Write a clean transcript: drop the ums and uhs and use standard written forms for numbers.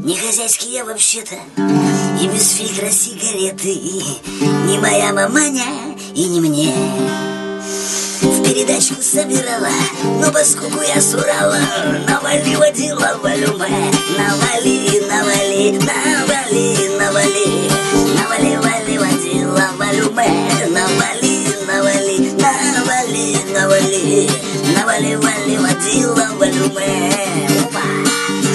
Не хозяйский я вообще-то, и без фильтра сигареты, и не моя маманя, и не мне. В передачку собирала, но поскольку я с Урала, навали, водила, валюме. Навали, навали, навали, навали, навали, вали, водила, валюме. Навали, навали, навали, навали, навали, вали, водила, валюме. Опа!